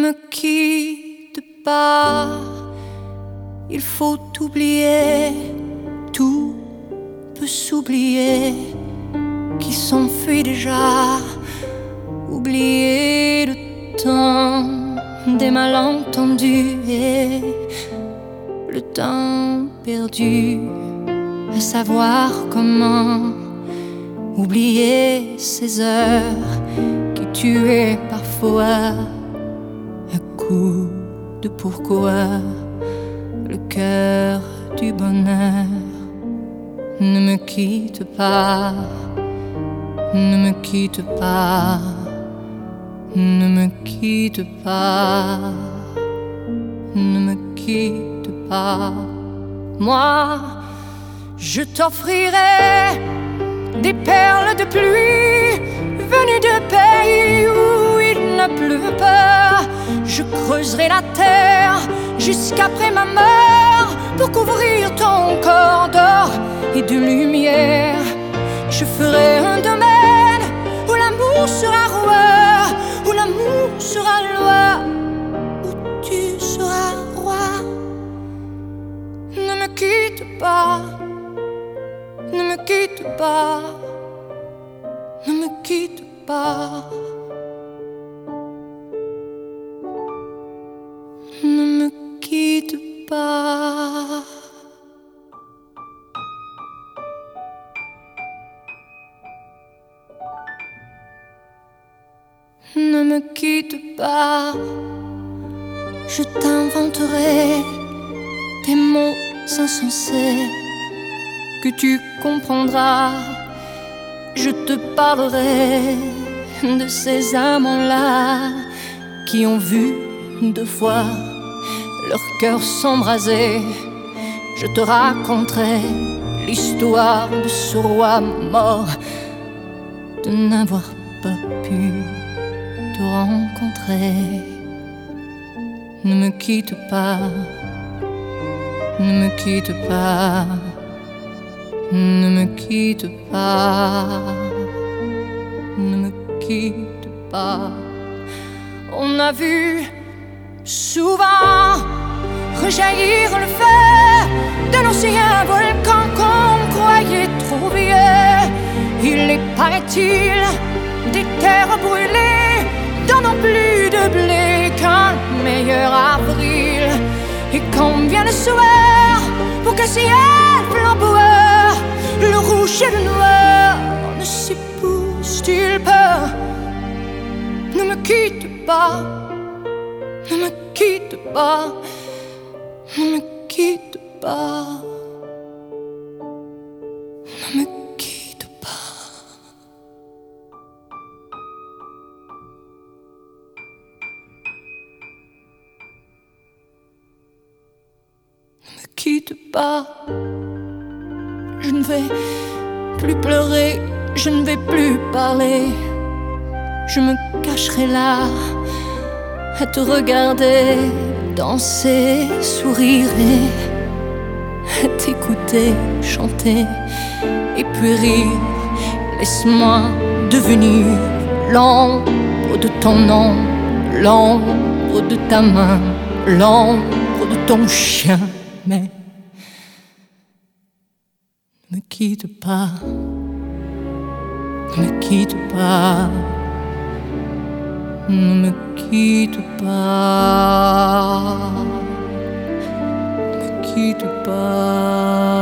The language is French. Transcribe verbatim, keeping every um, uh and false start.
me quitte pas, il faut oublier, tout peut s'oublier, qui s'enfuit déjà, oublier le temps des malentendus et le temps perdu, à savoir comment oublier ces heures qui tuaient parfois à coup de pourquoi le cœur du bonheur. Ne me quitte pas, ne me quitte pas, ne me quitte pas, ne me quitte pas. Moi, je t'offrirai des perles de pluie venues de pays où il ne pleut pas. Je creuserai la terre jusqu'après ma mort pour couvrir ton corps d'or et de lumière. Je ferai un domaine où l'amour sera roi, où l'amour sera loi, où tu seras roi. Ne me quitte pas, ne me quitte pas, ne me quitte pas. Ne me quitte pas. Ne me quitte pas. Je t'inventerai des mots insensés que tu comprendras. Je te parlerai de ces amants-là qui ont vu deux fois leur cœur s'embraser. Je te raconterai l'histoire de ce roi mort, de n'avoir pas pu te rencontrer. Ne me quitte pas, ne me quitte pas, ne me quitte pas, ne me quitte pas. On a vu souvent rejaillir le feu d'un ancien volcan qu'on croyait trop vieux. Il est, paraît-il, des terres brûlées donnant plus de blé qu'un meilleur avril. Et quand vient le soir, pour qu'un ciel flamboyant, le rouge et le noir ne s'épousent-ils pas? Ne me quitte pas, ne me quitte pas, ne me quitte pas, ne me quitte pas. Ne me quitte pas. Je ne vais plus pleurer, je ne vais plus parler. Je me cacherai là à te regarder danser, sourire et à t'écouter chanter et puis rire. Laisse-moi devenir l'ombre de ton nom, l'ombre de ta main, l'ombre de ton chien. Mais ne me quitte pas, ne me quitte pas, ne me quitte pas, ne me quitte pas.